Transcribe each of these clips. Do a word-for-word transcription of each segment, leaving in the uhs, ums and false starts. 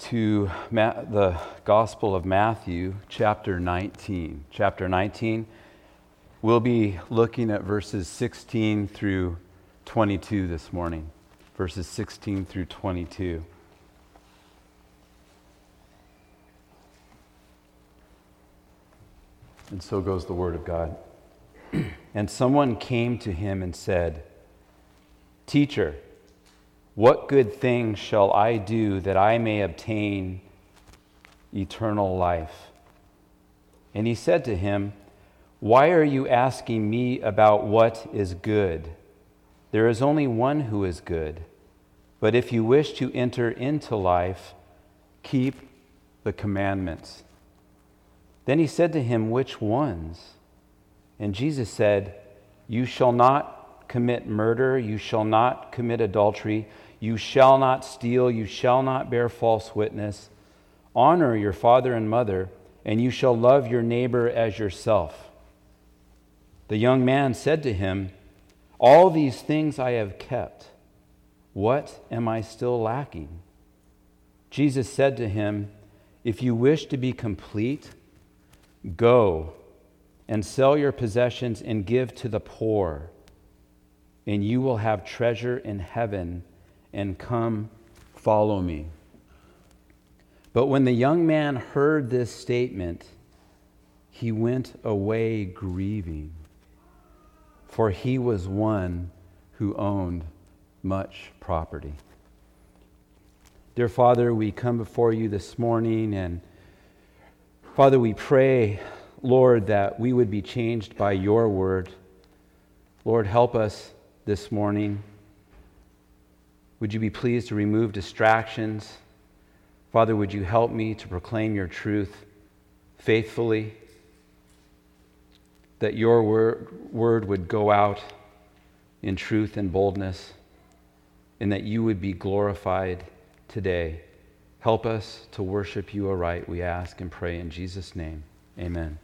to Ma- the Gospel of Matthew, chapter nineteen. Chapter nineteen, we'll be looking at verses sixteen through twenty-two this morning. Verses sixteen through twenty-two. And so goes the word of God. And someone came to him and said, "Teacher, what good thing shall I do that I may obtain eternal life?" And he said to him, "Why are you asking me about what is good? There is only one who is good. But if you wish to enter into life, keep the commandments." Then he said to him, "Which ones?" And Jesus said, "You shall not commit murder, you shall not commit adultery, you shall not steal, you shall not bear false witness. Honor your father and mother, and you shall love your neighbor as yourself." The young man said to him, "All these things I have kept. What am I still lacking?" Jesus said to him, "If you wish to be complete, go and sell your possessions and give to the poor, and you will have treasure in heaven, and come follow me." But when the young man heard this statement, he went away grieving, for he was one who owned much property. Dear Father, we come before you this morning, and Father, we pray, Lord, that we would be changed by your word. Lord, help us this morning. Would you be pleased to remove distractions? Father, would you help me to proclaim your truth faithfully, that your word, word would go out in truth and boldness, and that you would be glorified today. Help us to worship you aright, we ask and pray in Jesus' name. Amen.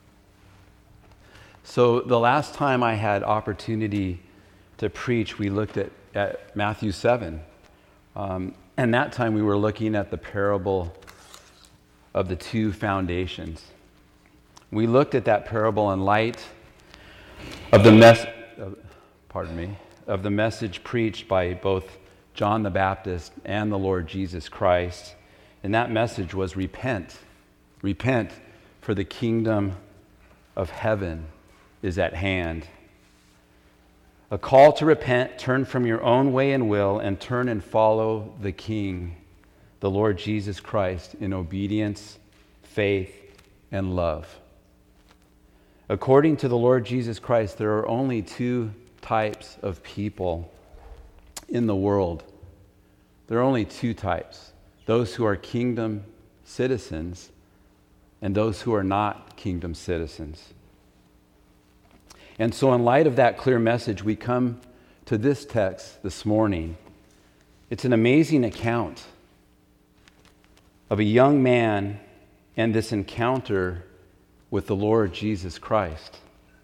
So the last time I had opportunity to preach, we looked at, at Matthew seven. Um, and that time we were looking at the parable of the two foundations. We looked at that parable in light of the mess, uh, pardon me, of the message preached by both John the Baptist and the Lord Jesus Christ. And that message was repent. Repent, for the kingdom of heaven is at hand. A call to repent, turn from your own way and will, and turn and follow the King, the Lord Jesus Christ, in obedience, faith, and love. According to the Lord Jesus Christ, there are only two types of people in the world. There are only two types: those who are kingdom citizens and those who are not kingdom citizens. And so in light of that clear message, we come to this text this morning. It's an amazing account of a young man and this encounter with the Lord Jesus Christ.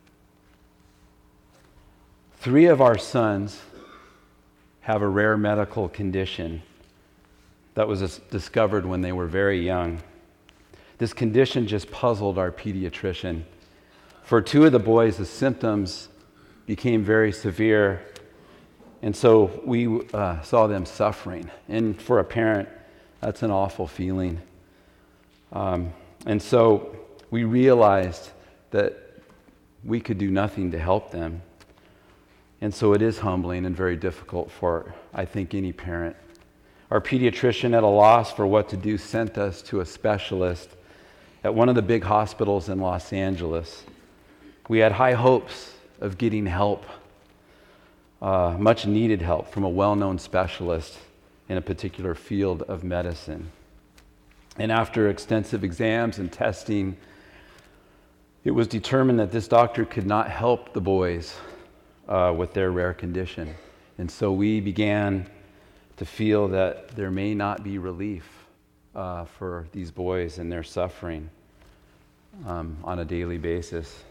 Three of our sons have a rare medical condition that was discovered when they were very young. This condition just puzzled our pediatrician. For two of the boys, the symptoms became very severe, and so we uh, saw them suffering. And for a parent, that's an awful feeling. Um, and so we realized that we could do nothing to help them. And so it is humbling and very difficult for, I think, any parent. Our pediatrician, at a loss for what to do, sent us to a specialist at one of the big hospitals in Los Angeles. We had high hopes of getting help, uh, much needed help from a well-known specialist in a particular field of medicine. And after extensive exams and testing, it was determined that this doctor could not help the boys uh, with their rare condition. And so we began to feel that there may not be relief uh, for these boys and their suffering um, on a daily basis.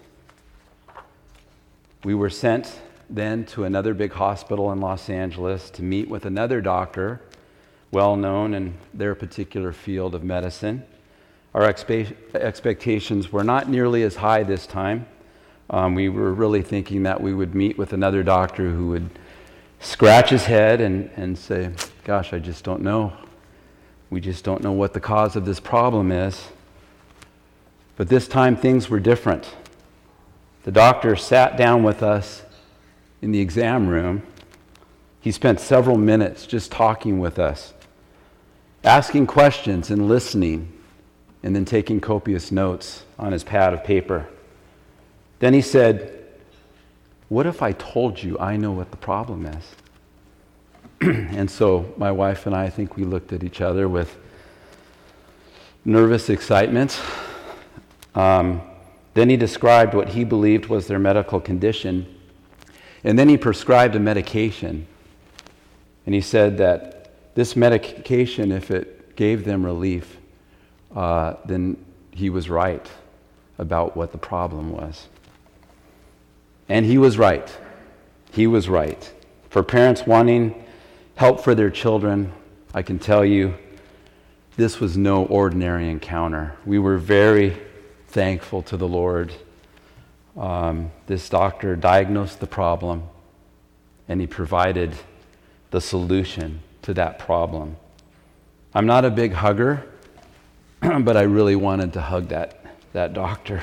We were sent then to another big hospital in Los Angeles to meet with another doctor well known in their particular field of medicine. Our expe- expectations were not nearly as high this time. Um, we were really thinking that we would meet with another doctor who would scratch his head and, and say, gosh, I just don't know. We just don't know what the cause of this problem is. But this time things were different. The doctor sat down with us in the exam room. He spent several minutes just talking with us, asking questions and listening, and then taking copious notes on his pad of paper. Then he said, what if I told you I know what the problem is? And so my wife and I, I think we looked at each other with nervous excitement. Um, then he described what he believed was their medical condition, and then he prescribed a medication. And he said that this medication, if it gave them relief, uh, then he was right about what the problem was. And he was right. He was right. For parents wanting help for their children, I can tell you, this was no ordinary encounter. We were very thankful to the Lord. Um, this doctor diagnosed the problem, and he provided the solution to that problem. I'm not a big hugger, but I really wanted to hug that, that doctor.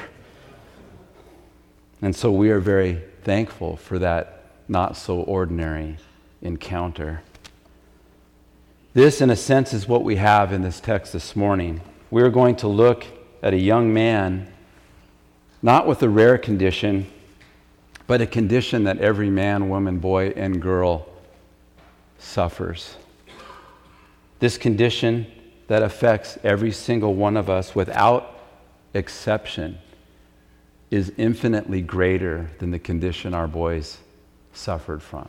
And so we are very thankful for that not so ordinary encounter. This, in a sense, is what we have in this text this morning. We're going to look at a young man, not with a rare condition, but a condition that every man, woman, boy, and girl suffers. This condition that affects every single one of us without exception is infinitely greater than the condition our boys suffered from.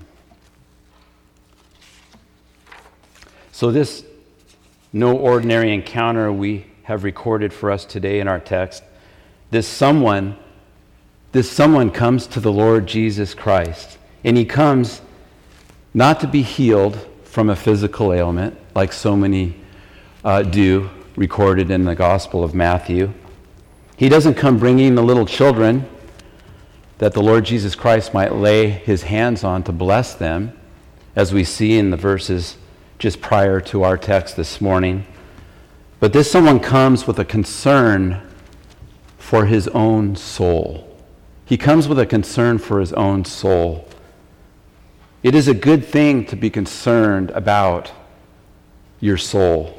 So this no ordinary encounter we have recorded for us today in our text, this someone, this someone comes to the Lord Jesus Christ, and he comes not to be healed from a physical ailment, like so many uh, do, recorded in the Gospel of Matthew. He doesn't come bringing the little children that the Lord Jesus Christ might lay his hands on to bless them, as we see in the verses just prior to our text this morning. But this someone comes with a concern for his own soul. He comes with a concern for his own soul. It is a good thing to be concerned about your soul,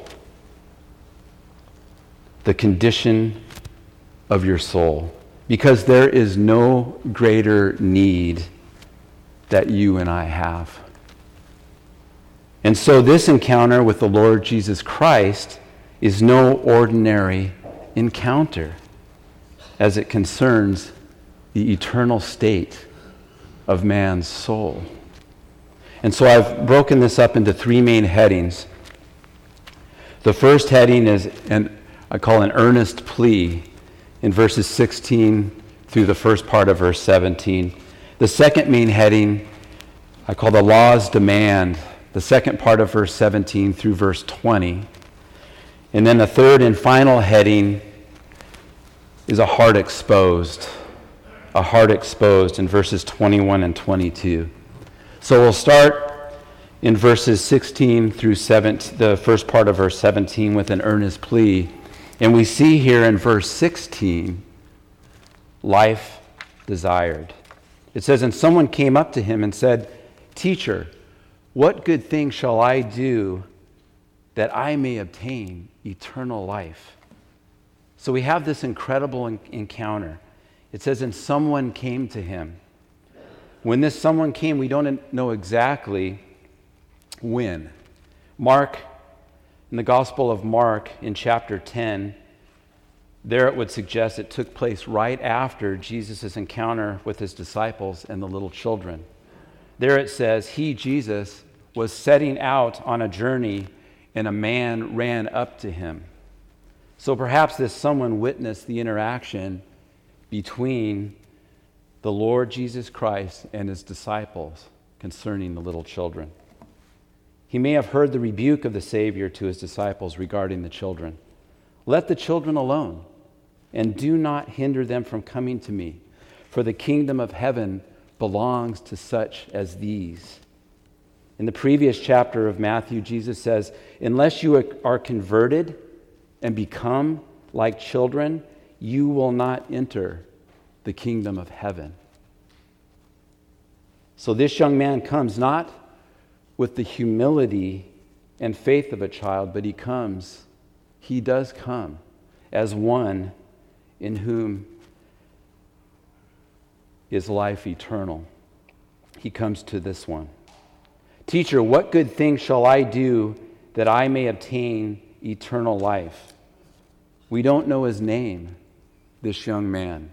the condition of your soul, because there is no greater need that you and I have. And so this encounter with the Lord Jesus Christ is no ordinary encounter as it concerns the eternal state of man's soul. And so I've broken this up into three main headings. The first heading is, an, I call an earnest plea, in verses sixteen through the first part of verse seventeen. The second main heading I call the law's demand, the second part of verse seventeen through verse twenty. And then the third and final heading is a heart exposed, a heart exposed in verses twenty-one and twenty-two. So we'll start in verses sixteen through seventeen, the first part of verse seventeen, with an earnest plea. And we see here in verse sixteen, life desired. It says, and someone came up to him and said, Teacher, what good thing shall I do that I may obtain eternal life? So we have this incredible encounter. It says, and someone came to him. When this someone came, we don't know exactly when. Mark, in the Gospel of Mark, in chapter ten, there it would suggest it took place right after Jesus' encounter with his disciples and the little children. There it says, he, Jesus, was setting out on a journey, and a man ran up to him. So perhaps this someone witnessed the interaction between the Lord Jesus Christ and his disciples concerning the little children. He may have heard the rebuke of the Savior to his disciples regarding the children. Let the children alone, and do not hinder them from coming to me, for the kingdom of heaven belongs to such as these. In the previous chapter of Matthew, Jesus says, unless you are converted and become like children, you will not enter the kingdom of heaven. So this young man comes not with the humility and faith of a child, but he comes, he does come as one in whom is life eternal. He comes to this one. Teacher, what good thing shall I do that I may obtain eternal life? We don't know his name, this young man.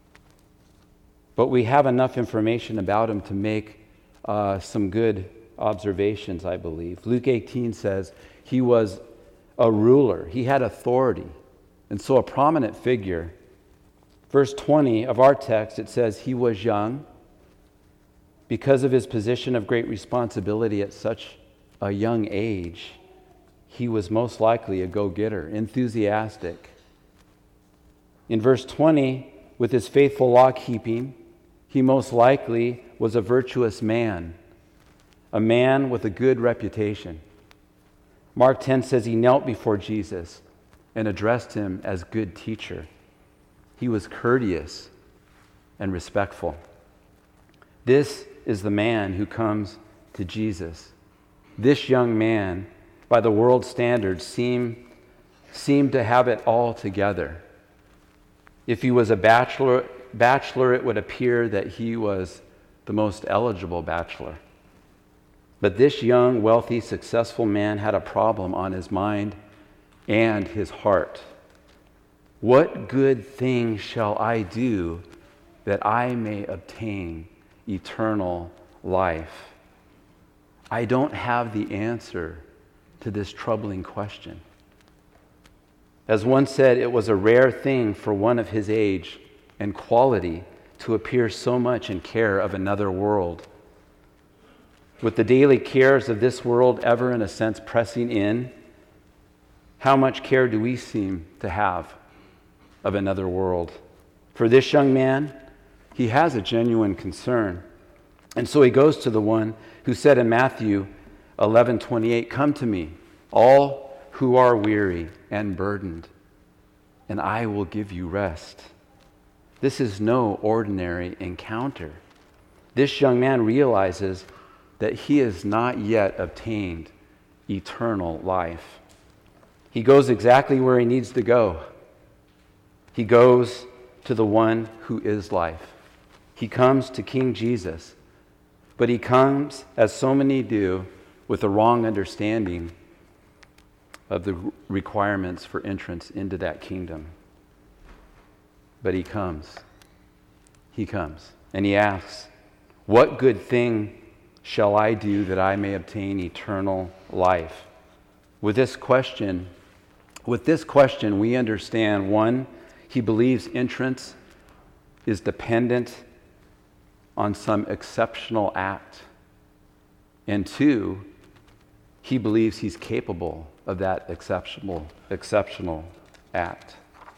But we have enough information about him to make uh, some good observations, I believe. Luke eighteen says he was a ruler. He had authority, and so a prominent figure. Verse twenty of our text, it says he was young. Because of his position of great responsibility at such a young age, he was most likely a go-getter, enthusiastic. In verse twenty, with his faithful law-keeping, he most likely was a virtuous man, a man with a good reputation. Mark ten says he knelt before Jesus and addressed him as good teacher. He was courteous and respectful. This is the man who comes to Jesus. This young man, by the world's standards, seemed, seemed to have it all together. If he was a bachelor, bachelor, it would appear that he was the most eligible bachelor. But this young, wealthy, successful man had a problem on his mind and his heart. What good thing shall I do that I may obtain eternal life? I don't have the answer to this troubling question. As one said, it was a rare thing for one of his age and quality to appear so much in care of another world. With the daily cares of this world ever, in a sense, pressing in, how much care do we seem to have of another world? For this young man, he has a genuine concern. And so he goes to the one who said in Matthew eleven twenty-eight, "Come to me, all who are weary and burdened, and I will give you rest." This is no ordinary encounter. This young man realizes that he has not yet obtained eternal life. He goes exactly where he needs to go. He goes to the one who is life. He comes to King Jesus, but he comes, as so many do, with a wrong understanding of the requirements for entrance into that kingdom. But he comes. He comes. And he asks, "What good thing shall I do that I may obtain eternal life?" With this question, with this question, we understand, one, he believes entrance is dependent on some exceptional act. And two, he believes he's capable of that exceptional, exceptional act.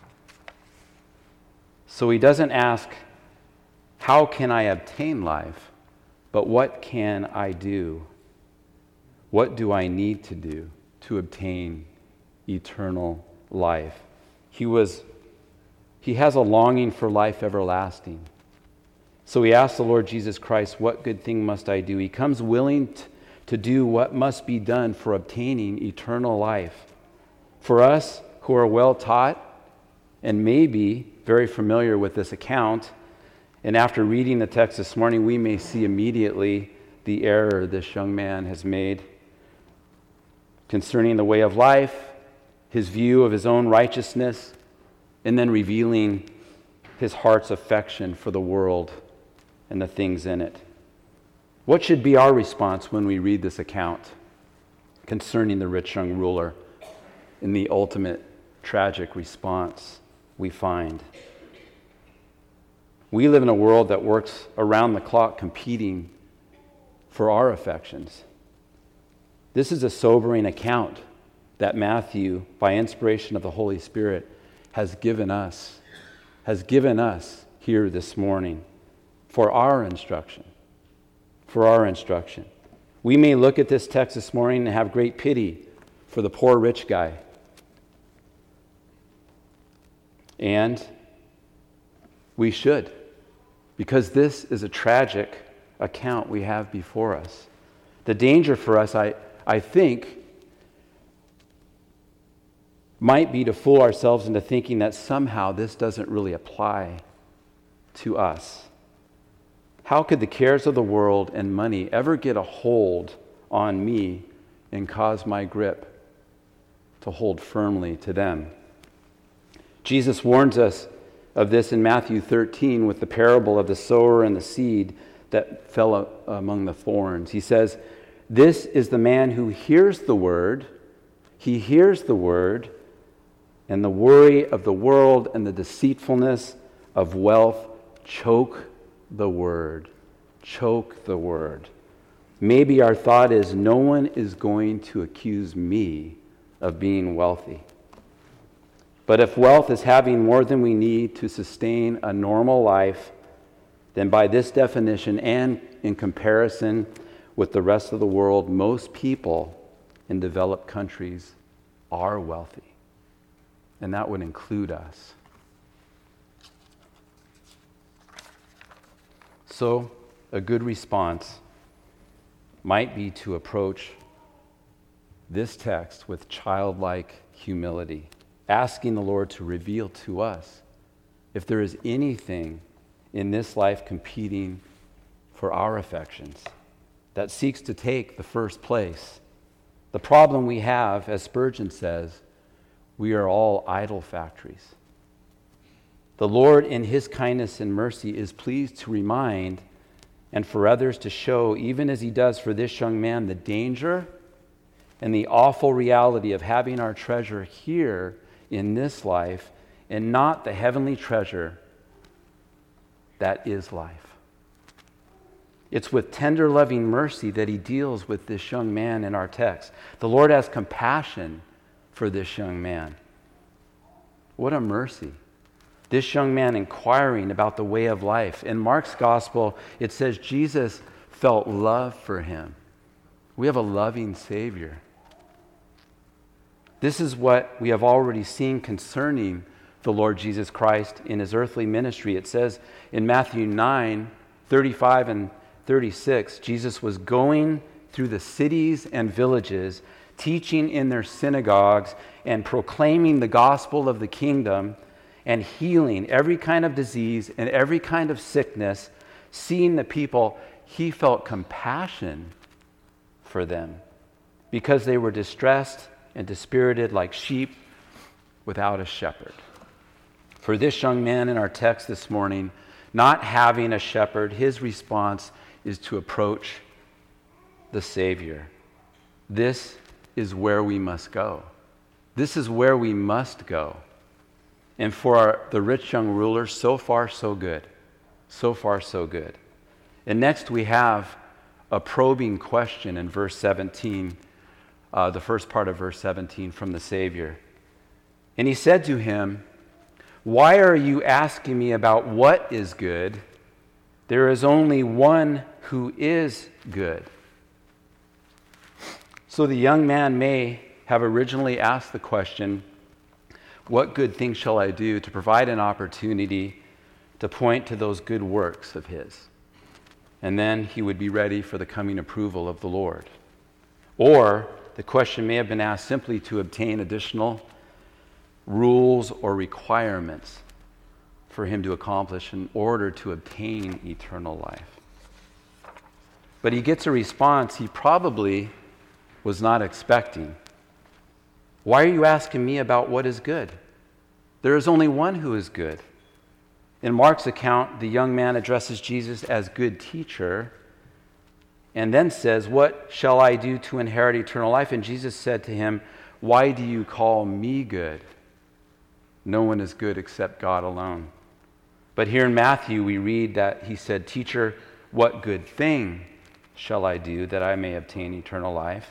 So he doesn't ask, how can I obtain life? But what can I do? What do I need to do to obtain eternal life? He was, he has a longing for life everlasting. So he asks the Lord Jesus Christ, what good thing must I do? He comes willing t- to do what must be done for obtaining eternal life. For us who are well taught and maybe very familiar with this account, and after reading the text this morning, we may see immediately the error this young man has made concerning the way of life, his view of his own righteousness, and then revealing his heart's affection for the world and the things in it. What should be our response when we read this account concerning the rich young ruler and the ultimate tragic response we find? We live in a world that works around the clock competing for our affections. This is a sobering account that Matthew, by inspiration of the Holy Spirit, has given us, has given us here this morning for our instruction, for our instruction. We may look at this text this morning and have great pity for the poor rich guy. And we should, because this is a tragic account we have before us. The danger for us, I, I think, might be to fool ourselves into thinking that somehow this doesn't really apply to us. How could the cares of the world and money ever get a hold on me and cause my grip to hold firmly to them? Jesus warns us of this in Matthew thirteen with the parable of the sower and the seed that fell among the thorns. He says, "This is the man who hears the word, he hears the word, and the worry of the world and the deceitfulness of wealth choke the word." Choke the word. Maybe our thought is, no one is going to accuse me of being wealthy. But if wealth is having more than we need to sustain a normal life, then by this definition and in comparison with the rest of the world, most people in developed countries are wealthy. And that would include us. So, a good response might be to approach this text with childlike humility, asking the Lord to reveal to us if there is anything in this life competing for our affections that seeks to take the first place. The problem we have, as Spurgeon says, we are all idol factories. The Lord, in his kindness and mercy, is pleased to remind and for others to show, even as he does for this young man, the danger and the awful reality of having our treasure here in this life and not the heavenly treasure that is life. It's with tender, loving mercy that he deals with this young man in our text. The Lord has compassion for this young man. What a mercy. This young man inquiring about the way of life. In Mark's gospel, it says Jesus felt love for him. We have a loving Savior. This is what we have already seen concerning the Lord Jesus Christ in his earthly ministry. It says in Matthew nine, thirty-five and thirty-six, Jesus was going through the cities and villages, teaching in their synagogues and proclaiming the gospel of the kingdom and healing every kind of disease and every kind of sickness. Seeing the people, he felt compassion for them because they were distressed and dispirited like sheep without a shepherd. For this young man in our text this morning, not having a shepherd, his response is to approach the Savior. This is where we must go. This is where we must go. And for our, the rich young ruler, so far so good. So far so good. And next we have a probing question in verse seventeen, uh, the first part of verse seventeen from the Savior. And he said to him, "Why are you asking me about what is good? There is only one who is good." So the young man may have originally asked the question, what good thing shall I do, to provide an opportunity to point to those good works of his? And then he would be ready for the coming approval of the Lord. Or the question may have been asked simply to obtain additional rules or requirements for him to accomplish in order to obtain eternal life. But he gets a response he probably was not expecting. "Why are you asking me about what is good? There is only one who is good." In Mark's account, the young man addresses Jesus as good teacher and then says, "What shall I do to inherit eternal life?" And Jesus said to him, "Why do you call me good? No one is good except God alone." But here in Matthew, we read that he said, "Teacher, what good thing shall I do that I may obtain eternal life?"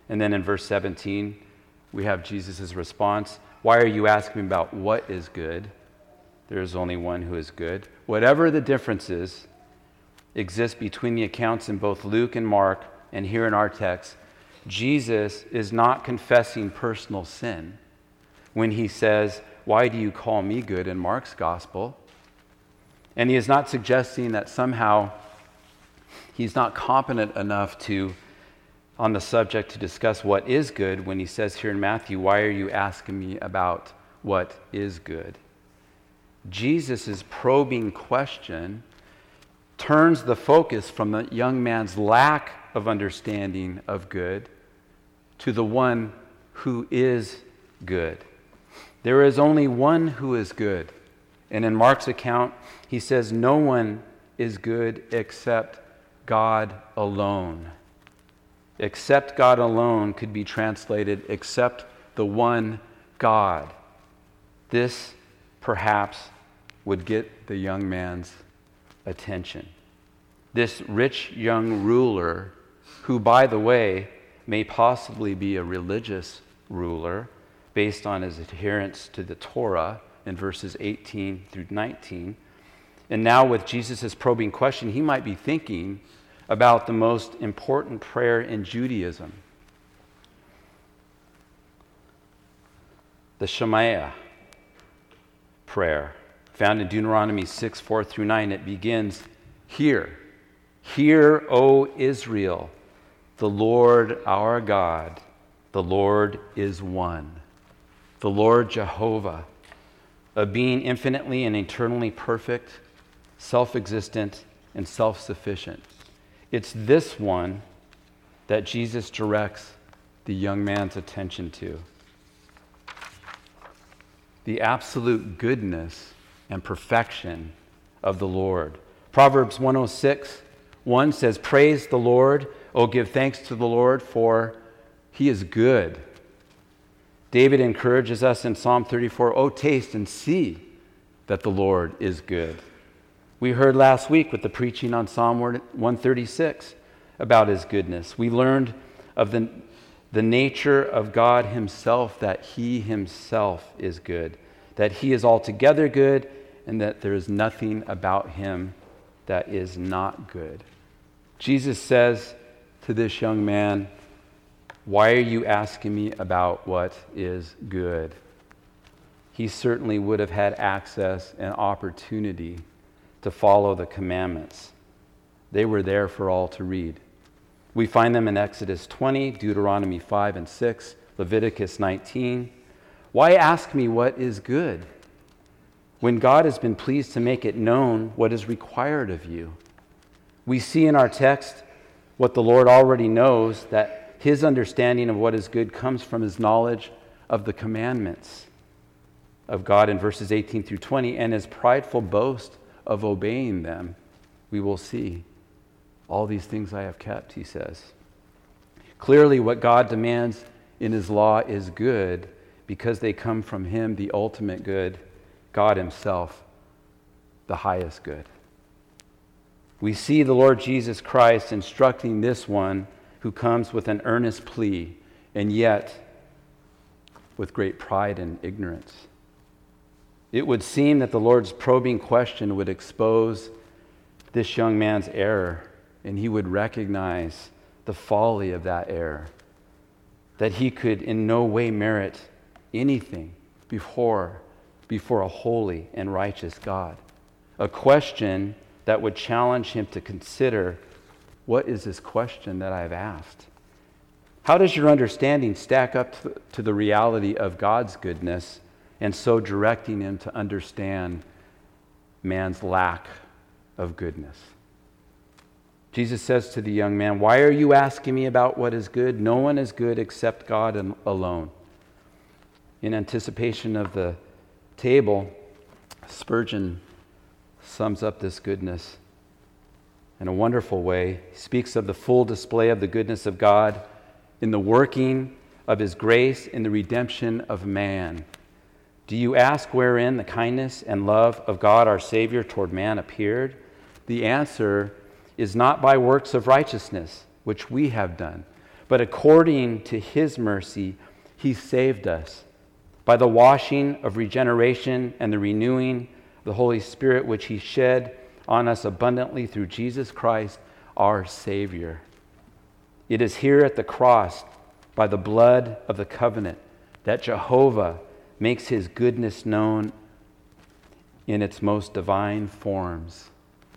And then in verse seventeen, we have Jesus' response. Why are you asking me about what is good? There is only one who is good. Whatever the differences exist between the accounts in both Luke and Mark, and here in our text, Jesus is not confessing personal sin when he says, why do you call me good in Mark's gospel? And he is not suggesting that somehow he's not competent enough to, on the subject, to discuss what is good when he says here in Matthew, why are you asking me about what is good? Jesus' probing question turns the focus from the young man's lack of understanding of good to the one who is good. There is only one who is good. And in Mark's account, he says, no one is good except God alone. Except God alone could be translated, except the one God. This, perhaps, would get the young man's attention. This rich young ruler, who, by the way, may possibly be a religious ruler based on his adherence to the Torah in verses eighteen through nineteen. And now with Jesus' probing question, he might be thinking about the most important prayer in Judaism, the Shema prayer, found in Deuteronomy six, four through nine. It begins, Hear, hear, O Israel, the Lord our God, the Lord is one. The Lord Jehovah, a being infinitely and eternally perfect, self-existent, and self-sufficient. It's this one that Jesus directs the young man's attention to. The absolute goodness and perfection of the Lord. Proverbs one oh six, one says, Praise the Lord, O give thanks to the Lord, for he is good. David encourages us in Psalm thirty-four, O taste and see that the Lord is good. We heard last week with the preaching on Psalm one thirty-six about his goodness. We learned of the, the nature of God himself, that he himself is good, that he is altogether good, and that there is nothing about him that is not good. Jesus says to this young man, why are you asking me about what is good? He certainly would have had access and opportunity to follow the commandments. They were there for all to read. We find them in Exodus twenty, Deuteronomy five and six, Leviticus nineteen. Why ask me what is good, when God has been pleased to make it known what is required of you? We see in our text what the Lord already knows, that his understanding of what is good comes from his knowledge of the commandments of God in verses eighteen through twenty, and his prideful boast of obeying them. We will see. All these things I have kept, he says. Clearly, what God demands in his law is good because they come from him, the ultimate good, God himself, the highest good. We see the Lord Jesus Christ instructing this one who comes with an earnest plea, and yet with great pride and ignorance. It would seem that the Lord's probing question would expose this young man's error, and he would recognize the folly of that error, that he could in no way merit anything before, before a holy and righteous God. A question that would challenge him to consider, what is this question that I've asked? How does your understanding stack up to the reality of God's goodness, and so directing him to understand man's lack of goodness? Jesus says to the young man, why are you asking me about what is good? No one is good except God alone. In anticipation of the table, Spurgeon sums up this goodness in a wonderful way. He speaks of the full display of the goodness of God in the working of his grace in the redemption of man. Do you ask wherein the kindness and love of God our Savior toward man appeared? The answer is not by works of righteousness, which we have done, But according to his mercy, he saved us by the washing of regeneration and the renewing of the Holy Spirit, which he shed on us abundantly through Jesus Christ, our Savior. It is here at the cross, by the blood of the covenant, that Jehovah makes his goodness known in its most divine forms.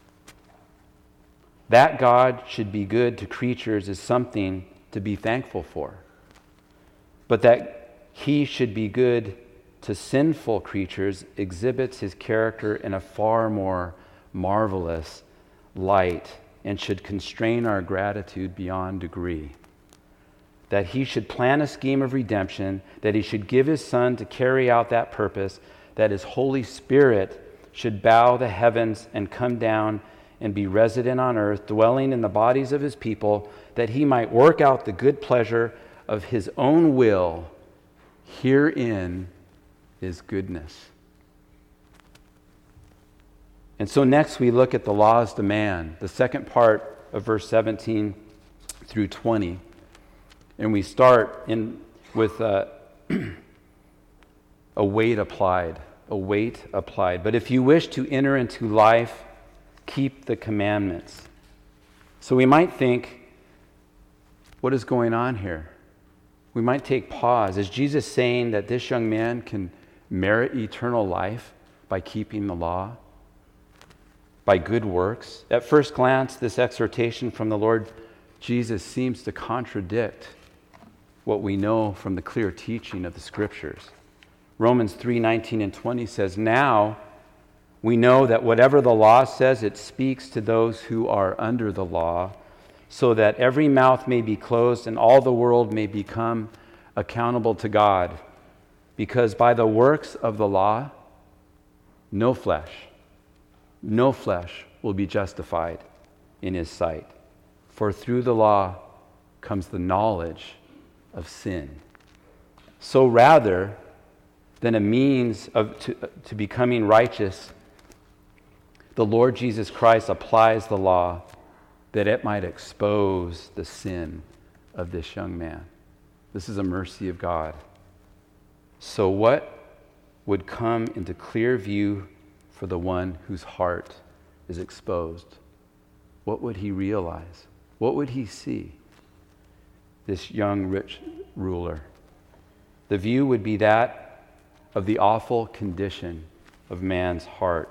That God should be good to creatures is something to be thankful for. But that he should be good to sinful creatures exhibits his character in a far more marvelous light and should constrain our gratitude beyond degree. That he should plan a scheme of redemption, that he should give his Son to carry out that purpose, that his Holy Spirit should bow the heavens and come down and be resident on earth, dwelling in the bodies of his people, that he might work out the good pleasure of his own will. Herein is goodness. And so next we look at the law's demand, the second part of verse seventeen through twenty. And we start in with a, a weight applied, a weight applied. But if you wish to enter into life, keep the commandments. So we might think, what is going on here? We might take pause. Is Jesus saying that this young man can merit eternal life by keeping the law, by good works? At first glance, this exhortation from the Lord Jesus seems to contradict what we know from the clear teaching of the Scriptures. Romans three nineteen and twenty says, "Now we know that whatever the law says, it speaks to those who are under the law, so that every mouth may be closed and all the world may become accountable to God. Because by the works of the law, no flesh, no flesh will be justified in his sight. For through the law comes the knowledge of sin." So rather than a means of to, to becoming righteous, the Lord Jesus Christ applies the law that it might expose the sin of this young man. This is a mercy of God. So what would come into clear view for the one whose heart is exposed? What would he realize? What would he see? This young rich ruler. The view would be that of the awful condition of man's heart,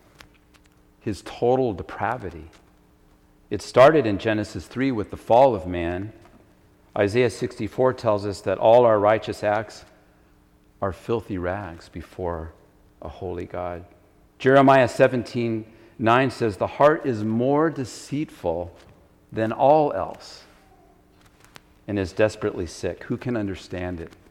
his total depravity. It started in Genesis three with the fall of man. Isaiah sixty-four tells us that all our righteous acts are filthy rags before a holy God. Jeremiah seventeen nine says, "The heart is more deceitful than all else and is desperately sick. Who can understand it?"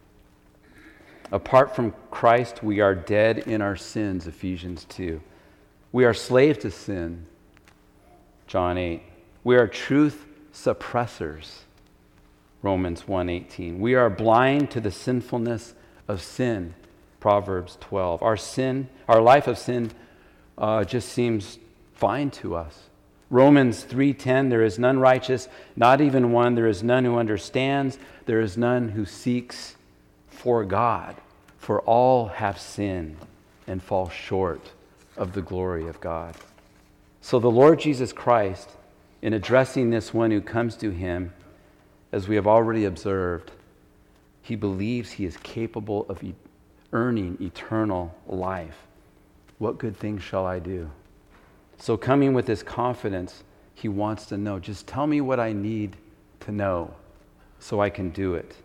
Apart from Christ, we are dead in our sins, Ephesians two. We are slaves to sin, John eight. We are truth suppressors, Romans one eighteen. We are blind to the sinfulness of sin, Proverbs twelve. Our sin, our life of sin uh, just seems fine to us. Romans three ten, "There is none righteous, not even one. There is none who understands. There is none who seeks for God. For all have sinned and fall short of the glory of God." So the Lord Jesus Christ, in addressing this one who comes to him, as we have already observed, he believes he is capable of e- earning eternal life. What good things shall I do? So coming with this confidence, he wants to know, just tell me what I need to know so I can do it.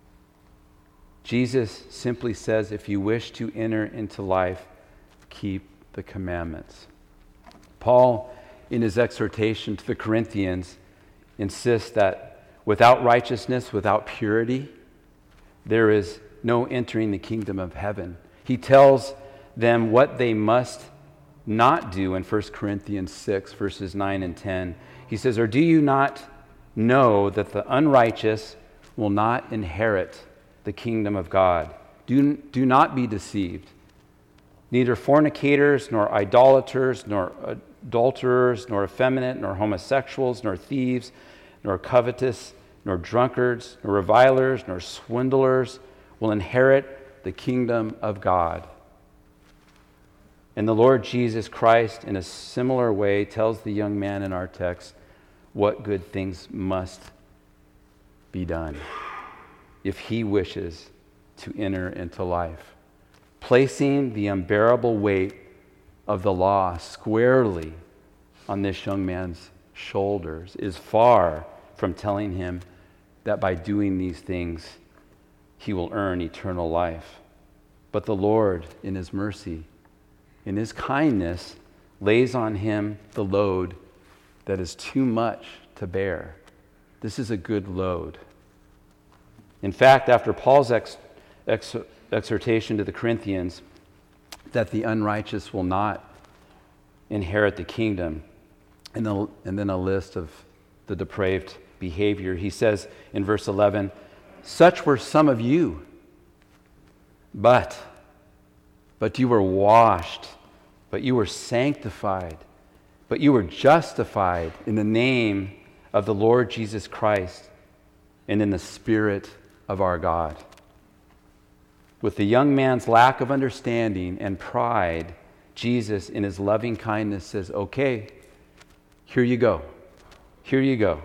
Jesus simply says, if you wish to enter into life, keep the commandments. Paul, in his exhortation to the Corinthians, insists that without righteousness, without purity, there is no entering the kingdom of heaven. He tells them what they must not do in First Corinthians six, verses nine and ten. He says, "Or do you not know that the unrighteous will not inherit the kingdom of God? Do, do not be deceived. Neither fornicators, nor idolaters, nor adulterers, nor effeminate, nor homosexuals, nor thieves, nor covetous nor drunkards, nor revilers, nor swindlers will inherit the kingdom of God. And the Lord Jesus Christ, in a similar way, tells the young man in our text what good things must be done if he wishes to enter into life, placing the unbearable weight of the law squarely on this young man's shoulders is far from telling him that by doing these things he will earn eternal life. But the Lord, in his mercy, in his kindness, lays on him the load that is too much to bear. This is a good load. In fact, after Paul's ex, ex, exhortation to the Corinthians that the unrighteous will not inherit the kingdom, and, the, and then a list of the depraved behavior, he says in verse eleven, such were some of you, but, but you were washed, but you were sanctified, but you were justified in the name of the Lord Jesus Christ and in the Spirit of our God. With the young man's lack of understanding and pride, Jesus, in his loving kindness, says, okay, here you go. Here you go.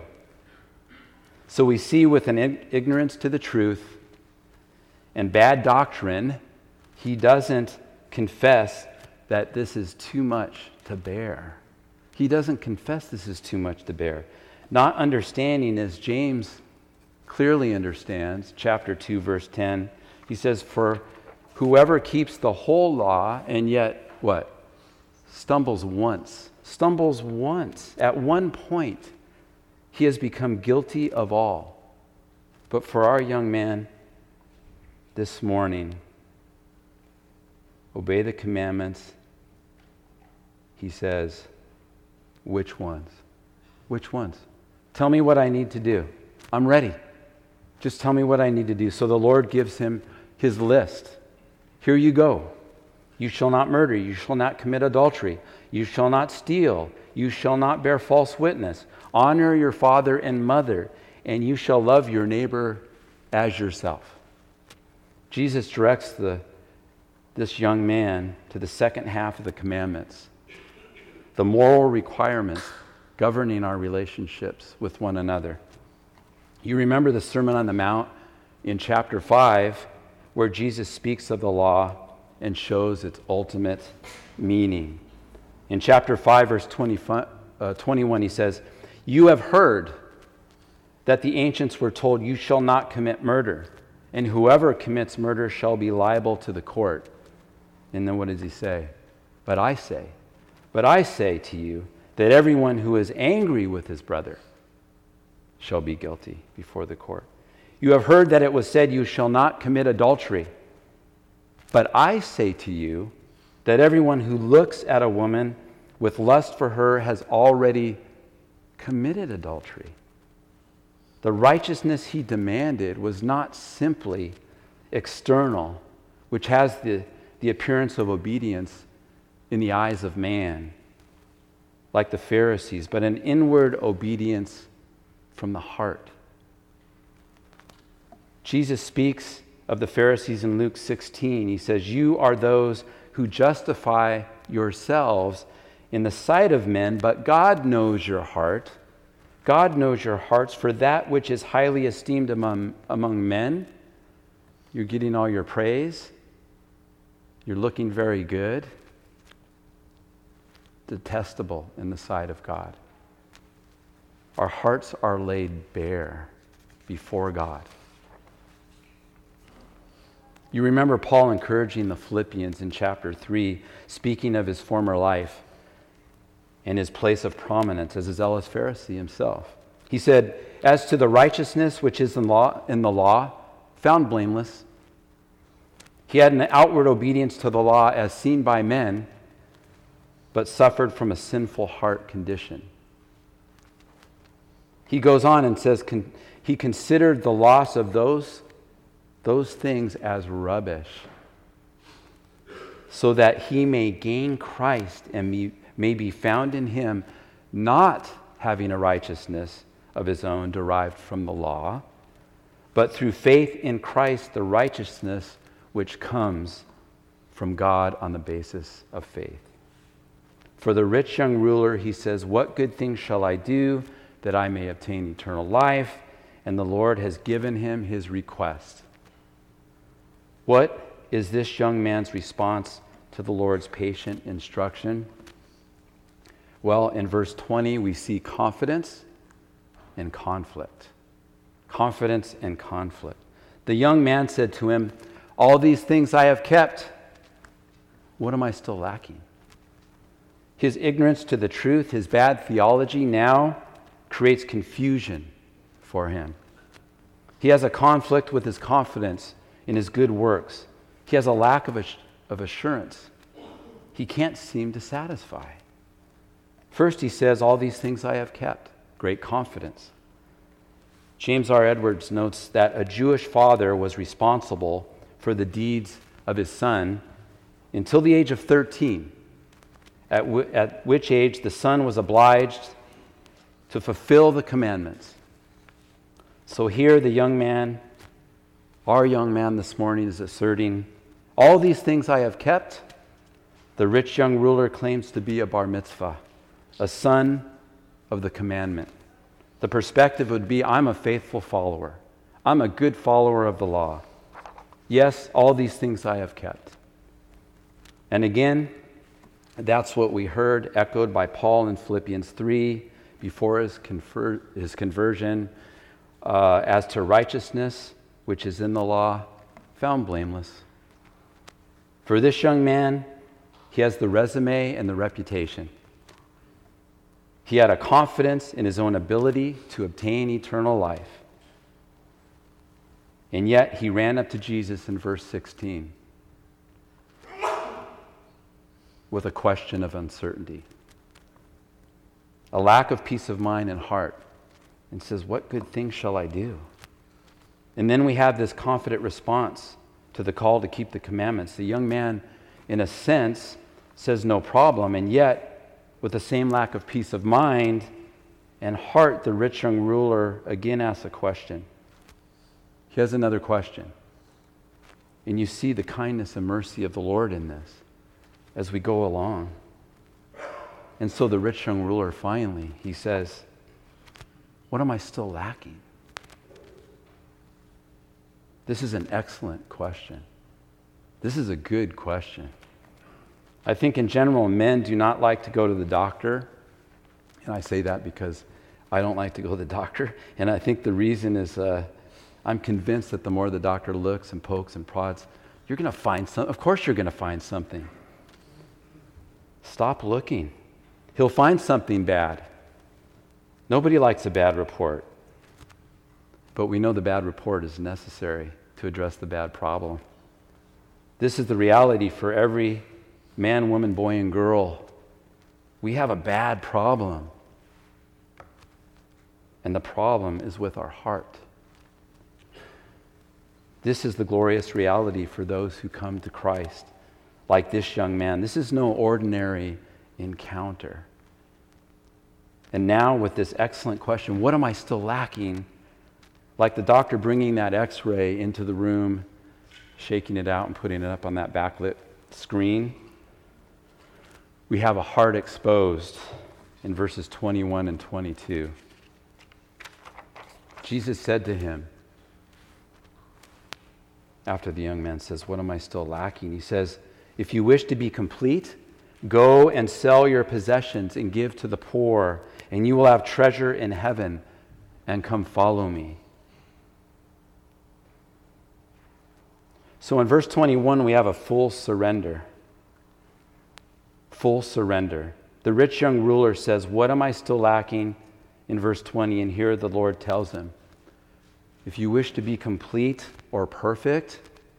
So we see with an ignorance to the truth and bad doctrine, he doesn't confess that this is too much to bear. He doesn't confess this is too much to bear. Not understanding, as James clearly understands, chapter two, verse ten, he says, for whoever keeps the whole law and yet, what? Stumbles once. Stumbles once. At one point, he has become guilty of all. But for our young man this morning, obey the commandments. He says, which ones? Which ones? Tell me what I need to do. I'm ready. Just tell me what I need to do. So the Lord gives him his list. Here you go. You shall not murder. You shall not commit adultery. You shall not steal. You shall not bear false witness. Honor your father and mother, and you shall love your neighbor as yourself. Jesus directs the, this young man to the second half of the commandments, the moral requirements governing our relationships with one another. You remember the Sermon on the Mount in chapter five, where Jesus speaks of the law and shows its ultimate meaning. In chapter five, verse twenty, uh, twenty-one, he says, you have heard that the ancients were told, you shall not commit murder, and whoever commits murder shall be liable to the court. And then what does he say? But I say, but I say to you that everyone who is angry with his brother shall be guilty before the court. You have heard that it was said, you shall not commit adultery. But I say to you that everyone who looks at a woman with lust for her has already committed adultery. The righteousness he demanded was not simply external, which has the, the appearance of obedience in the eyes of man, like the Pharisees, but an inward obedience from the heart. Jesus speaks of the Pharisees in Luke sixteen. He says, you are those who justify yourselves in the sight of men, but God knows your heart. God knows your hearts, for that which is highly esteemed among, among men, you're getting all your praise. You're looking very good. Detestable in the sight of God. Our hearts are laid bare before God. You remember Paul encouraging the Philippians in chapter three, speaking of his former life and his place of prominence as a zealous Pharisee himself. He said, as to the righteousness which is in law, in the law, found blameless. He had an outward obedience to the law as seen by men, but suffered from a sinful heart condition. He goes on and says, con- he considered the loss of those, those things as rubbish, so that he may gain Christ and be, may be found in him, not having a righteousness of his own derived from the law, but through faith in Christ, the righteousness which comes from God on the basis of faith. For the rich young ruler, he says, "What good thing shall I do that I may obtain eternal life?" And the Lord has given him his request. What is this young man's response to the Lord's patient instruction? Well, in verse twenty, we see confidence and conflict. Confidence and conflict. The young man said to him, "All these things I have kept. What am I still lacking?" His ignorance to the truth, his bad theology now creates confusion for him. He has a conflict with his confidence in his good works. He has a lack of, ass- of assurance. He can't seem to satisfy. First, he says, "All these things I have kept." Great confidence. James R. Edwards notes that a Jewish father was responsible for the deeds of his son until the age of thirteen, at, w- at which age the son was obliged to fulfill the commandments. So here the young man, our young man this morning, is asserting, "All these things I have kept." The rich young ruler claims to be a bar mitzvah, a son of the commandment. The perspective would be, I'm a faithful follower. I'm a good follower of the law. Yes, all these things I have kept. And again, that's what we heard echoed by Paul in Philippians three before his, confer- his conversion, uh, as to righteousness, which is in the law, found blameless. For this young man, he has the resume and the reputation. He had a confidence in his own ability to obtain eternal life. And yet he ran up to Jesus in verse sixteen with a question of uncertainty, a lack of peace of mind and heart, and says, "What good thing shall I do?" And then we have this confident response to the call to keep the commandments. The young man, in a sense, says no problem, and yet with the same lack of peace of mind and heart, the rich young ruler again asks a question. He has another question. And you see the kindness and mercy of the Lord in this as we go along. And so the rich young ruler finally, he says, "What am I still lacking?" This is an excellent question. This is a good question. I think in general, men do not like to go to the doctor. And I say that because I don't like to go to the doctor. And I think the reason is uh, I'm convinced that the more the doctor looks and pokes and prods, you're going to find something. Of course you're going to find something. Stop looking. He'll find something bad. Nobody likes a bad report. But we know the bad report is necessary to address the bad problem. This is the reality for every man, woman, boy, and girl. We have a bad problem. And the problem is with our heart. This is the glorious reality for those who come to Christ, like this young man. This is no ordinary encounter. And now with this excellent question, what am I still lacking? Like the doctor bringing that x-ray into the room, shaking it out and putting it up on that backlit screen. We have a heart exposed in verses twenty-one and twenty-two. Jesus said to him, after the young man says, "What am I still lacking?" He says, "If you wish to be complete, go and sell your possessions and give to the poor, and you will have treasure in heaven, and come follow me." So in verse twenty-one, we have a full surrender. Full surrender. The rich young ruler says, "What am I still lacking?" in verse twenty, and here the Lord tells him, if you wish to be complete or perfect,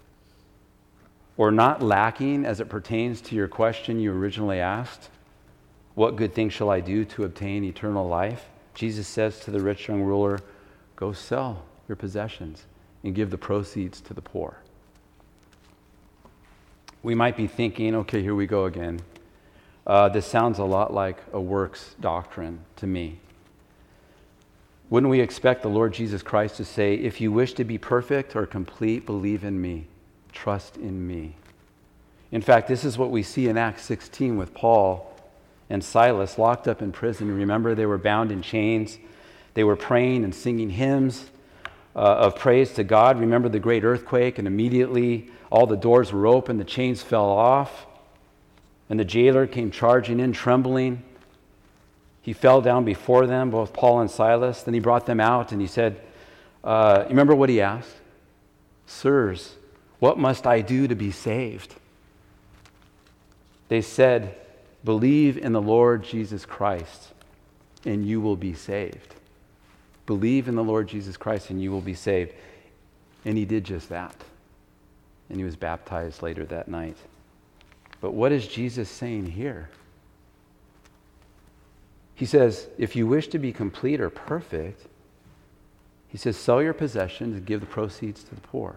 or not lacking as it pertains to your question you originally asked, what good thing shall I do to obtain eternal life? Jesus says to the rich young ruler, go sell your possessions and give the proceeds to the poor. We might be thinking, okay, here we go again. Uh, this sounds a lot like a works doctrine to me. Wouldn't we expect the Lord Jesus Christ to say, if you wish to be perfect or complete, believe in me, trust in me? In fact, this is what we see in Acts sixteen with Paul and Silas locked up in prison. Remember, they were bound in chains. They were praying and singing hymns uh, of praise to God. Remember the great earthquake, and immediately all the doors were open, the chains fell off, and the jailer came charging in, trembling. He fell down before them, both Paul and Silas. Then he brought them out and he said, uh, you remember what he asked? Sirs, what must I do to be saved? They said, believe in the Lord Jesus Christ and you will be saved. Believe in the Lord Jesus Christ and you will be saved. And he did just that. And he was baptized later that night. But what is Jesus saying here? He says, if you wish to be complete or perfect, he says, sell your possessions and give the proceeds to the poor.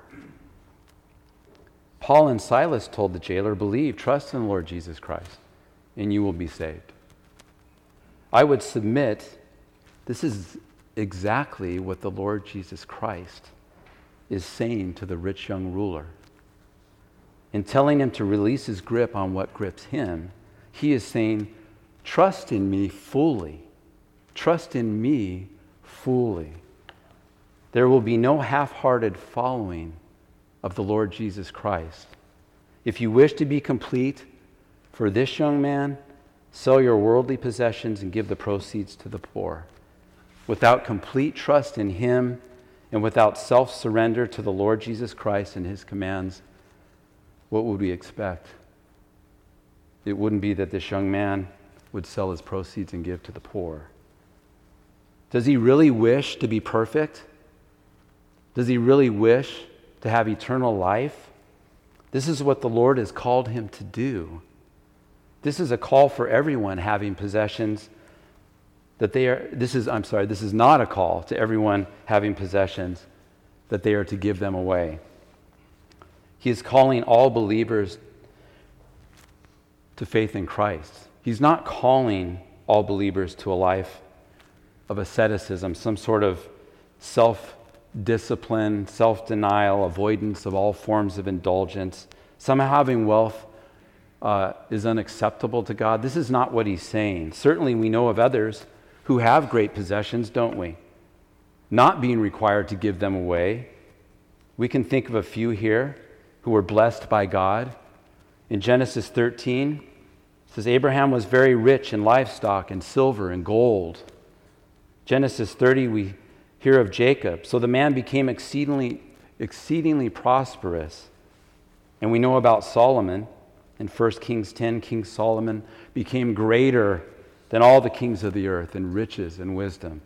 Paul and Silas told the jailer, believe, trust in the Lord Jesus Christ, and you will be saved. I would submit this is exactly what the Lord Jesus Christ is saying to the rich young ruler. In telling him to release his grip on what grips him, he is saying, trust in me fully. Trust in me fully. There will be no half-hearted following of the Lord Jesus Christ. If you wish to be complete, for this young man, sell your worldly possessions and give the proceeds to the poor. Without complete trust in him and without self-surrender to the Lord Jesus Christ and his commands, what would we expect? It wouldn't be that this young man would sell his proceeds and give to the poor. Does he really wish to be perfect? Does he really wish to have eternal life? This is what the Lord has called him to do. This is a call for everyone having possessions that they are, this is, I'm sorry, this is not a call to everyone having possessions that they are to give them away. He is calling all believers to faith in Christ. He's not calling all believers to a life of asceticism, some sort of self-discipline, self-denial, avoidance of all forms of indulgence. Somehow having wealth uh, is unacceptable to God. This is not what he's saying. Certainly we know of others who have great possessions, don't we? Not being required to give them away. We can think of a few here who were blessed by God. In Genesis thirteen, it says, Abraham was very rich in livestock and silver and gold. Genesis thirty, we hear of Jacob. So the man became exceedingly, exceedingly prosperous. And we know about Solomon. In First Kings ten, King Solomon became greater than all the kings of the earth in riches and wisdom.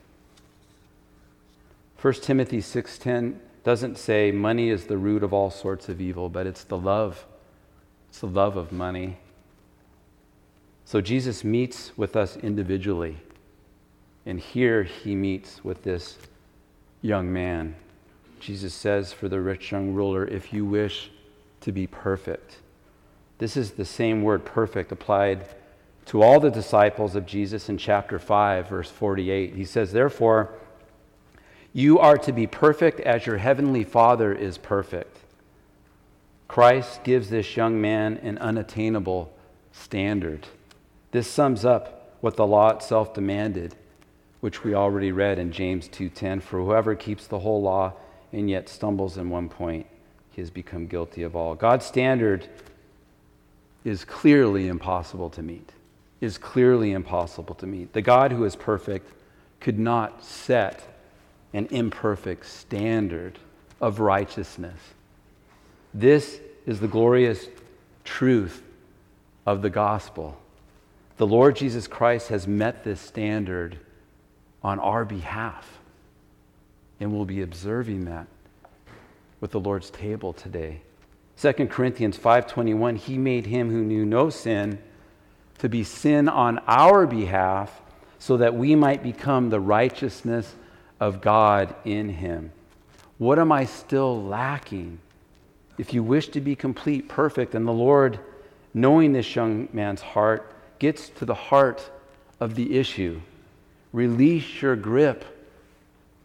First Timothy six ten doesn't say money is the root of all sorts of evil, but it's the love. It's the love of money. So Jesus meets with us individually. And here he meets with this young man. Jesus says for the rich young ruler, if you wish to be perfect. This is the same word perfect applied to all the disciples of Jesus in chapter five, verse forty-eight. He says, therefore, you are to be perfect as your heavenly Father is perfect. Christ gives this young man an unattainable standard. This sums up what the law itself demanded, which we already read in James two ten. For whoever keeps the whole law and yet stumbles in one point, he has become guilty of all. God's standard is clearly impossible to meet. Is clearly impossible to meet. The God who is perfect could not set an imperfect standard of righteousness. This is the glorious truth of the gospel. The Lord Jesus Christ has met this standard on our behalf, and we'll be observing that with the Lord's table today. Second Corinthians five twenty-one, he made him who knew no sin to be sin on our behalf so that we might become the righteousness of God in him. What am I still lacking? If you wish to be complete, perfect, and the Lord, knowing this young man's heart, gets to the heart of the issue. Release your grip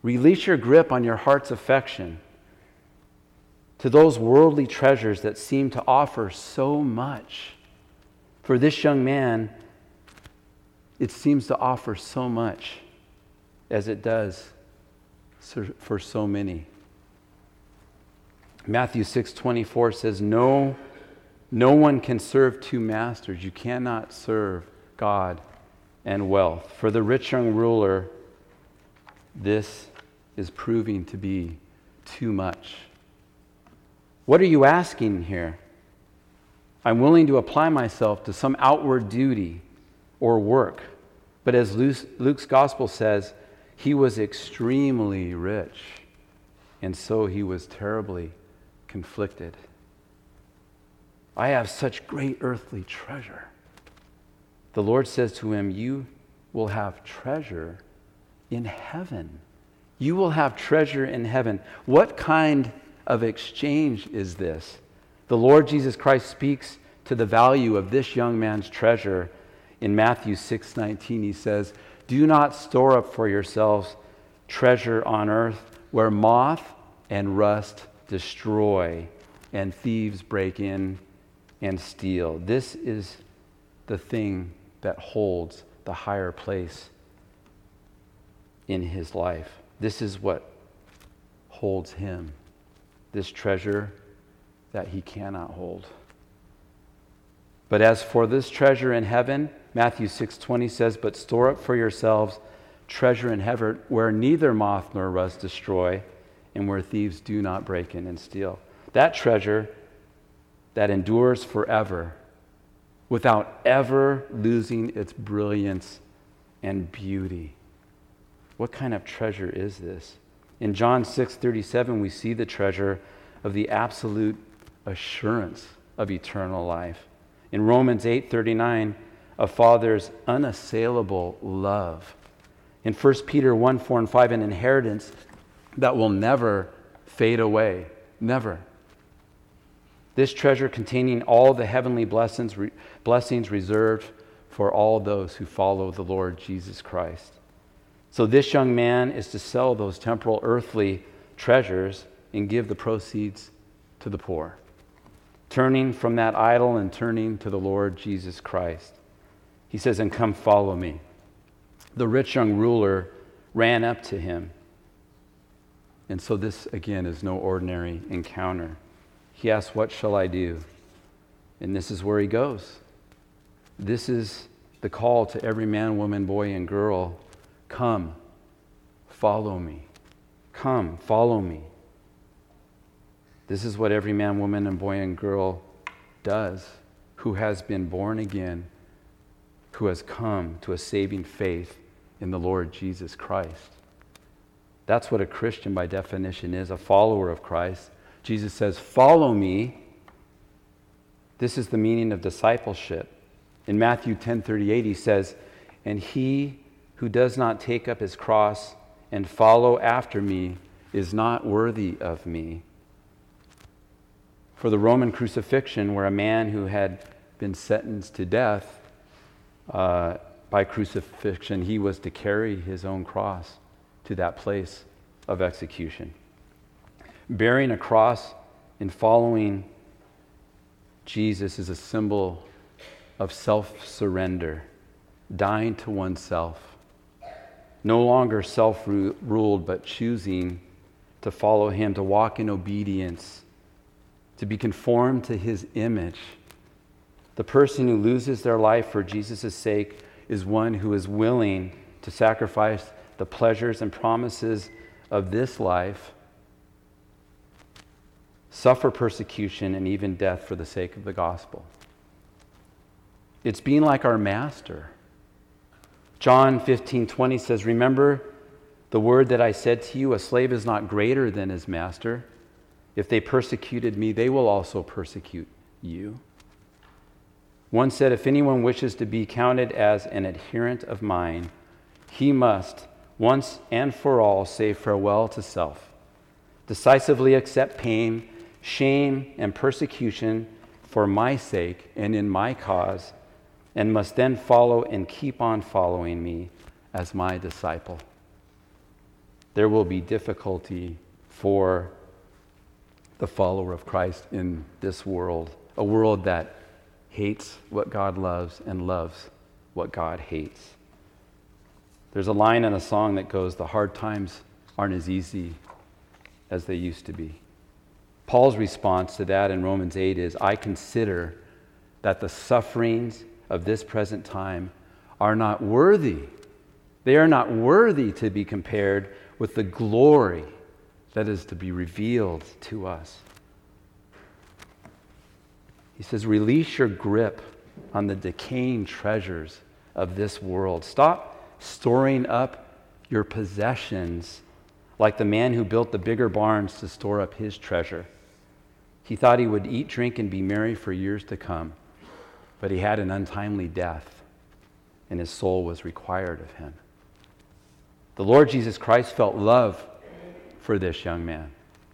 Release your grip on your heart's affection to those worldly treasures that seem to offer so much. For this young man, it seems to offer so much, as it does for so many. Matthew six twenty-four says, no, no one can serve two masters. You cannot serve God and wealth. For the rich young ruler, this is proving to be too much. What are you asking here? I'm willing to apply myself to some outward duty or work. But as Luke's gospel says, he was extremely rich, and so he was terribly conflicted. I have such great earthly treasure. The Lord says to him, you will have treasure in heaven. You will have treasure in heaven. What kind of exchange is this? The Lord Jesus Christ speaks to the value of this young man's treasure. In Matthew six nineteen, he says, do not store up for yourselves treasure on earth where moth and rust destroy and thieves break in and steal. This is the thing that holds the higher place in his life. This is what holds him, this treasure that he cannot hold. But as for this treasure in heaven, Matthew six twenty says, but store up for yourselves treasure in heaven where neither moth nor rust destroy and where thieves do not break in and steal. That treasure that endures forever without ever losing its brilliance and beauty. What kind of treasure is this? In John six thirty-seven, we see the treasure of the absolute assurance of eternal life. In Romans eight thirty-nine, a Father's unassailable love. In First Peter one four and five, an inheritance that will never fade away. Never. This treasure containing all the heavenly blessings, re- blessings reserved for all those who follow the Lord Jesus Christ. So this young man is to sell those temporal earthly treasures and give the proceeds to the poor, turning from that idol and turning to the Lord Jesus Christ. He says, and come follow me. The rich young ruler ran up to him. And so this, again, is no ordinary encounter. He asks, what shall I do? And this is where he goes. This is the call to every man, woman, boy, and girl. Come, follow me. Come, follow me. This is what every man, woman, and boy, and girl does who has been born again, who has come to a saving faith in the Lord Jesus Christ. That's what a Christian by definition is, a follower of Christ. Jesus says, follow me. This is the meaning of discipleship. In Matthew ten thirty-eight, he says, and he who does not take up his cross and follow after me is not worthy of me. For the Roman crucifixion, where a man who had been sentenced to death uh, by crucifixion, he was to carry his own cross to that place of execution. Bearing a cross and following Jesus is a symbol of self-surrender, dying to oneself, no longer self-ruled, but choosing to follow him, to walk in obedience, to be conformed to his image. The person who loses their life for Jesus' sake is one who is willing to sacrifice the pleasures and promises of this life, suffer persecution and even death for the sake of the gospel. It's being like our master. John fifteen twenty says, remember the word that I said to you, a slave is not greater than his master. If they persecuted me, they will also persecute you. One said, if anyone wishes to be counted as an adherent of mine, he must once and for all say farewell to self, decisively accept pain, shame, and persecution for my sake and in my cause, and must then follow and keep on following me as my disciple. there will be difficulty for the follower of Christ in this world, a world that hates what God loves and loves what God hates. There's a line in a song that goes, "The hard times aren't as easy as they used to be." Paul's response to that in Romans eight is, "I consider that the sufferings of this present time are not worthy. They are not worthy to be compared with the glory that is to be revealed to us." He says, release your grip on the decaying treasures of this world. Stop storing up your possessions like the man who built the bigger barns to store up his treasure. He thought he would eat, drink, and be merry for years to come, but he had an untimely death, and his soul was required of him. The Lord Jesus Christ felt love for this young man.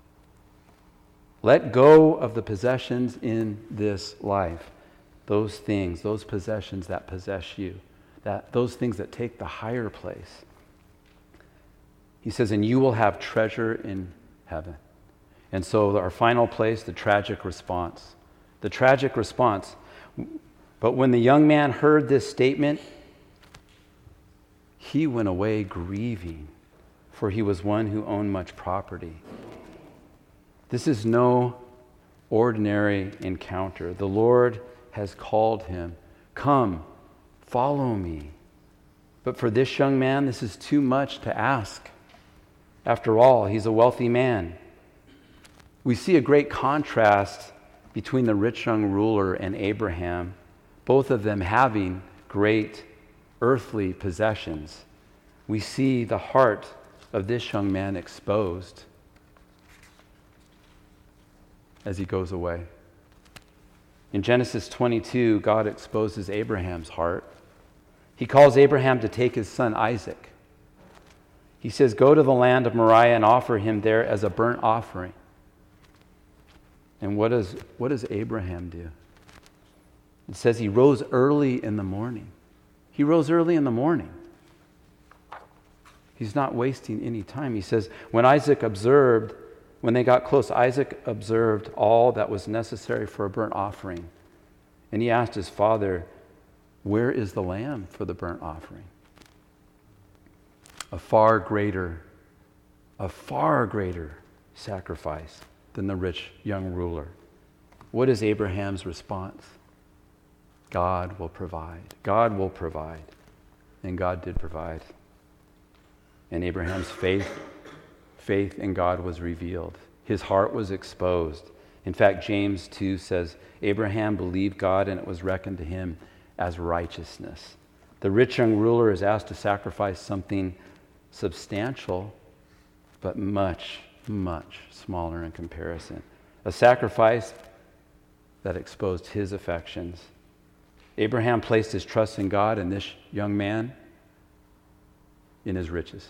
Let go of the possessions in this life, those things, those possessions that possess you, that those things that take the higher place. He says, and you will have treasure in heaven. And so our final place, the tragic response. The tragic response. But when the young man heard this statement, he went away grieving, for he was one who owned much property. This is no ordinary encounter. The Lord has called him, "Come, follow me." But for this young man, this is too much to ask. After all, he's a wealthy man. We see a great contrast between the rich young ruler and Abraham, both of them having great earthly possessions. We see the heart of this young man exposed as he goes away. In Genesis twenty-two, God exposes Abraham's heart. He calls Abraham to take his son Isaac. He says, "Go to the land of Moriah and offer him there as a burnt offering." And what does, what does Abraham do? It says he rose early in the morning. He rose early in the morning. He's not wasting any time. He says, when Isaac observed, when they got close, Isaac observed all that was necessary for a burnt offering. And he asked his father, "Where is the lamb for the burnt offering?" A far greater, a far greater sacrifice than the rich young ruler. What is Abraham's response? God will provide. God will provide. And God did provide. And Abraham's faith, faith in God was revealed. His heart was exposed. In fact, James two says, Abraham believed God and it was reckoned to him as righteousness. The rich young ruler is asked to sacrifice something substantial, but much, much smaller in comparison. A sacrifice that exposed his affections. Abraham placed his trust in God and this young man in his riches.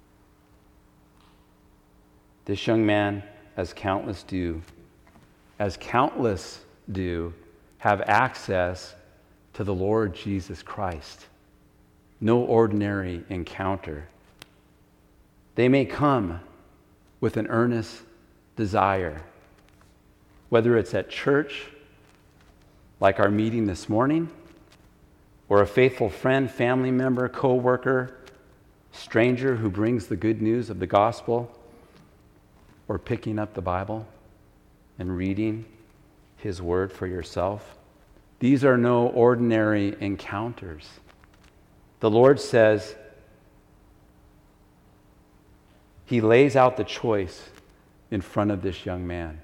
This young man, as countless do, as countless do, have access to the Lord Jesus Christ. No ordinary encounter. They may come with an earnest desire, whether it's at church, like our meeting this morning, or a faithful friend, family member, co-worker, stranger who brings the good news of the gospel, or picking up the Bible and reading his word for yourself. These are no ordinary encounters. The Lord says he lays out the choice in front of this young man.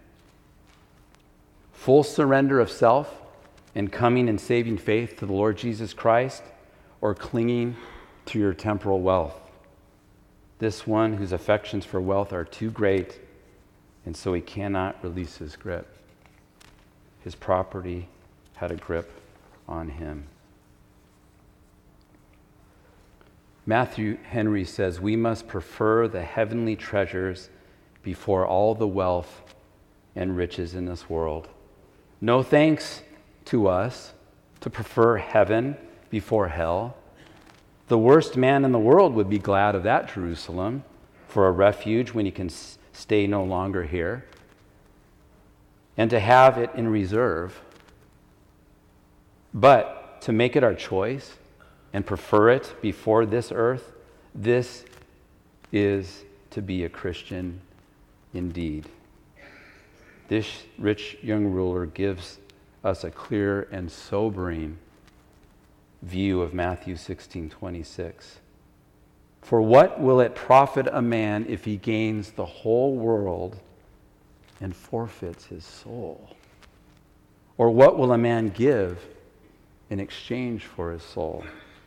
Full surrender of self and coming and saving faith to the Lord Jesus Christ, or clinging to your temporal wealth. This one whose affections for wealth are too great, and so he cannot release his grip. His property had a grip on him. Matthew Henry says, we must prefer the heavenly treasures before all the wealth and riches in this world. No thanks to us to prefer heaven before hell. The worst man in the world would be glad of that Jerusalem. for a refuge when he can s- stay no longer here, and to have it in reserve, but to make it our choice and prefer it before this earth, this is to be a Christian indeed. This rich young ruler gives us a clear and sobering view of Matthew sixteen twenty-six. For what will it profit a man if he gains the whole world and forfeits his soul? Or what will a man give in exchange for his soul?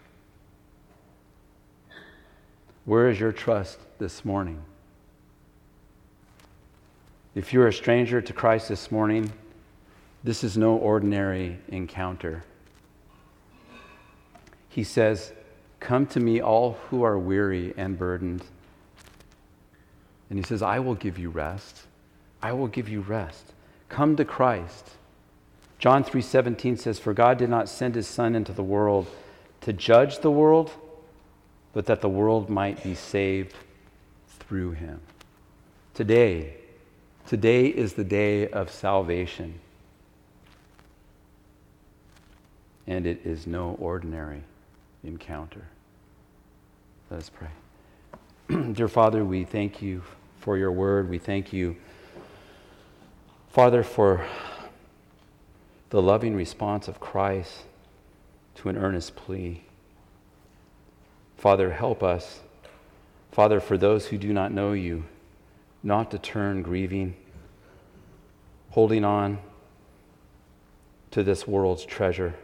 Where is your trust this morning? If you're a stranger to Christ this morning, this is no ordinary encounter. He says, "Come to me, all who are weary and burdened." And he says, "I will give you rest. I will give you rest. Come to Christ." John three seventeen says, "For God did not send his Son into the world to judge the world, but that the world might be saved through him." Today, today is the day of salvation. And it is no ordinary encounter. Let us pray. Dear Father, we thank you for your word. We thank you, Father, for the loving response of Christ to an earnest plea. Father, help us, Father, for those who do not know you, not to turn grieving, holding on to this world's treasure,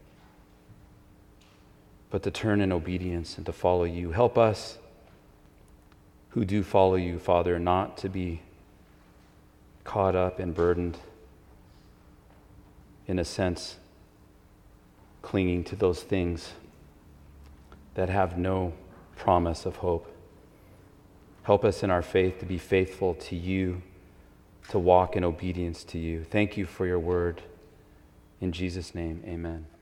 but to turn in obedience and to follow you. Help us who do follow you, Father, not to be caught up and burdened, in a sense, clinging to those things that have no promise of hope. Help us in our faith to be faithful to you, to walk in obedience to you. Thank you for your word. In Jesus' name, amen.